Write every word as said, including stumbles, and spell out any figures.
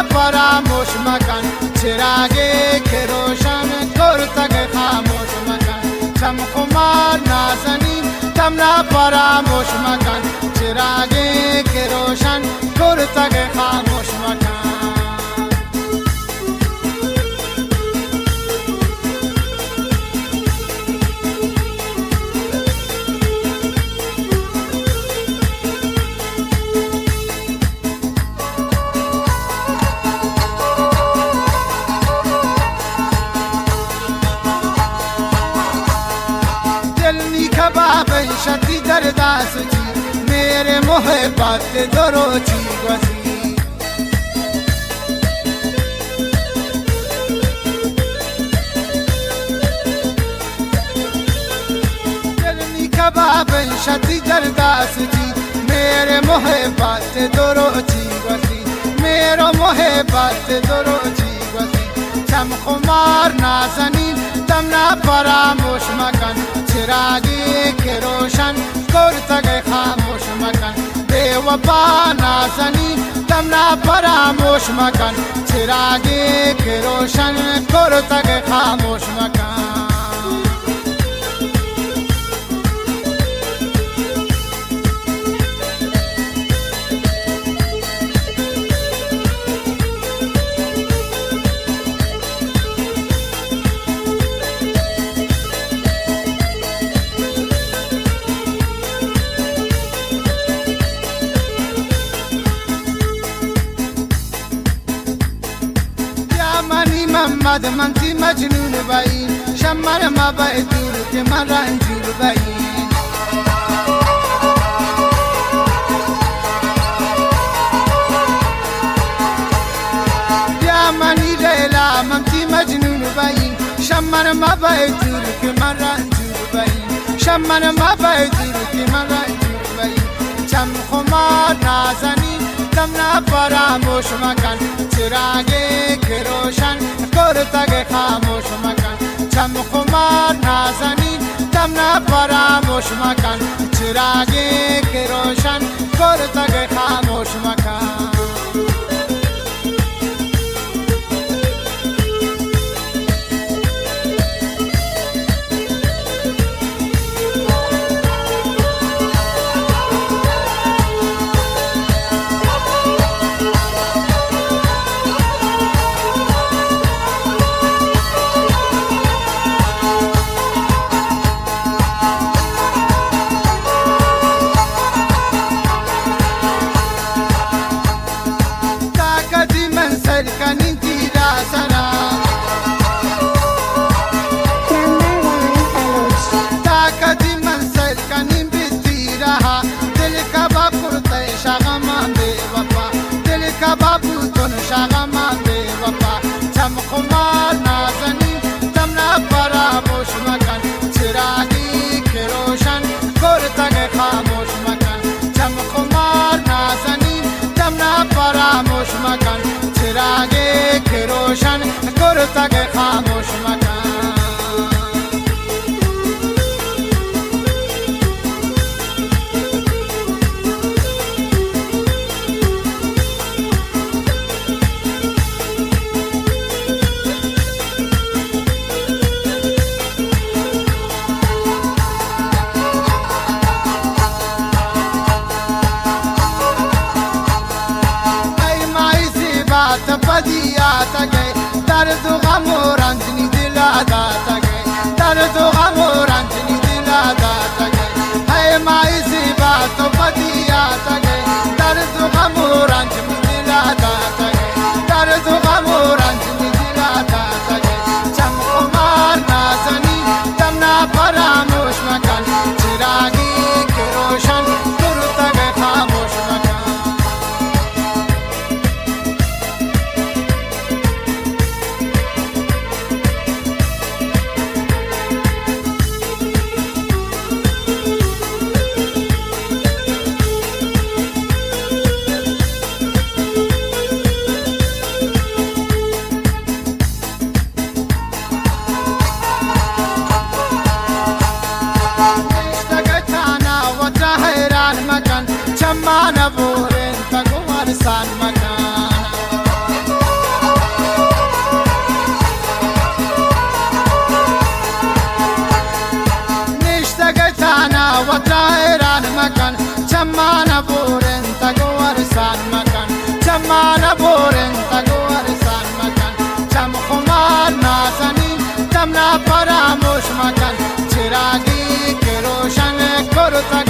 فراموش مکن چراغ که روشن کرتگ خاموش مکن چم خمار نازنین تم را فراموش مکن چراغ که روشن کرتگ خاموش مکن کباب شتی در دست چی میرے محبت درو چی گسی دلنی کباب شتی در دست چی میرے محبت درو چی گسی میرا محبت درو چی گسی چم خمار نازنین تم نا فراموش مکن چراغی که روشن کرتگ خاموش مکن بے وفا نازنین تم نا فراموش مکن چراغی که روشن کرتگ خاموش مکن محمد من تی مجنون بایی شمر ما باید دور که من رنجور بایی یا منی لیلا من تی مجنون بایی شمر ما باید دور که من رنجور بایی شمر ما باید دور که من رنجور بایی چم خمار نازنی تم نا فراموش مکن چراغی که روشن کرتگ خاموش مکن چم خمار نازنین تم نا فراموش مکن چراغی که روشن کرتگ خاموش مکن کبابو تون شغما بے وفا چم خمار نازنی تم نا فراموش مکن چراغی که روشن کرتگ خاموش مکن چم خمار نازنی تم نا فراموش مکن چراغی که روشن کرتگ خاموش مکن بدیات گئے درد و غم و رنجنی دلا داتا گئے درد و غم و رنجنی دلا داتا گئے ہے مائی زیبا تو بدیات گئے درد و غم و رنجنی دلا داتا گئے درد و غم و رنجنی دلا داتا گئے چم خمار نازنی تم نا فراموش مکن چراغی که روشن کرتگ خاموش مکن چمان بورن تگو ارسان مکان چمانا بورن تگو ورسان مکن چمانا بورن تگو ورسان مکن چم خمار نازنین چم نا فراموش مکن چراغی که روشن کرتا